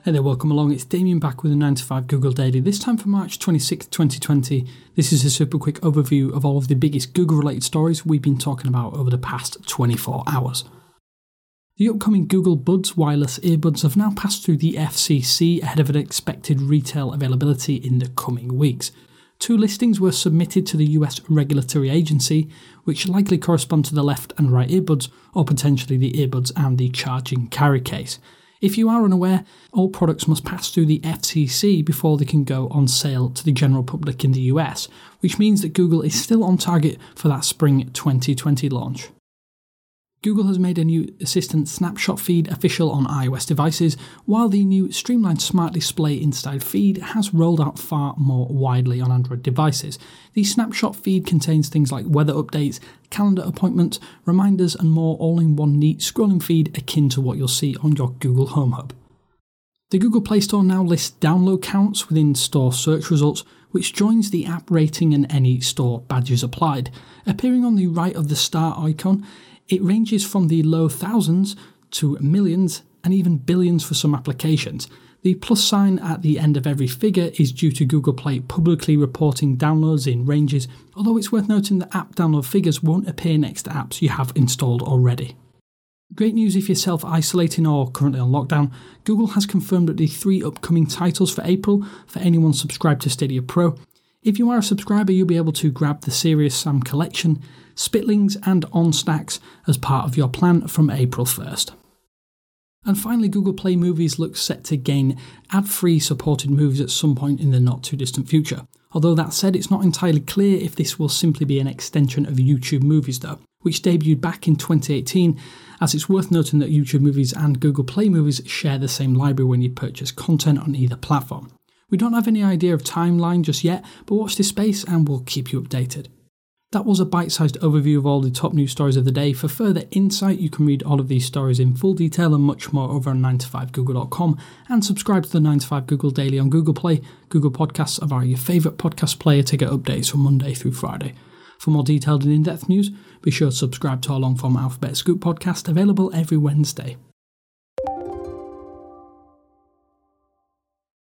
Hey there, welcome along. It's Damien back with a 9 to 5 Google Daily, this time for March 26th, 2020. This is a super quick overview of all of the biggest Google-related stories we've been talking about over the past 24 hours. The upcoming Google Buds wireless earbuds have now passed through the FCC ahead of an expected retail availability in the coming weeks. 2 listings were submitted to the US regulatory agency, which likely correspond to the left and right earbuds, or potentially the earbuds and the charging carry case. If you are unaware, all products must pass through the FCC before they can go on sale to the general public in the US, which means that Google is still on target for that spring 2020 launch. Google has made a new Assistant Snapshot feed official on iOS devices, while the new streamlined Smart Display Inside feed has rolled out far more widely on Android devices. The Snapshot feed contains things like weather updates, calendar appointments, reminders and more, all in one neat scrolling feed akin to what you'll see on your Google Home Hub. The Google Play Store now lists download counts within store search results, which joins the app rating and any store badges applied. Appearing on the right of the star icon, it ranges from the low thousands to millions and even billions for some applications. The plus sign at the end of every figure is due to Google Play publicly reporting downloads in ranges, although it's worth noting that app download figures won't appear next to apps you have installed already. Great news if you're self-isolating or currently on lockdown. Google has confirmed that the 3 upcoming titles for April for anyone subscribed to Stadia Pro. If you are a subscriber, you'll be able to grab the Serious Sam collection, Spitlings and OnStacks as part of your plan from April 1st. And finally, Google Play Movies looks set to gain ad-free supported movies at some point in the not-too-distant future. Although that said, it's not entirely clear if this will simply be an extension of YouTube Movies though, which debuted back in 2018, as it's worth noting that YouTube Movies and Google Play Movies share the same library when you purchase content on either platform. We don't have any idea of timeline just yet, but watch this space and we'll keep you updated. That was a bite-sized overview of all the top news stories of the day. For further insight, you can read all of these stories in full detail and much more over on 9to5google.com, and subscribe to the 9 to 5 Google Daily on Google Play, Google Podcasts, or via your favourite podcast player to get updates from Monday through Friday. For more detailed and in-depth news, be sure to subscribe to our long-form Alphabet Scoop podcast, available every Wednesday.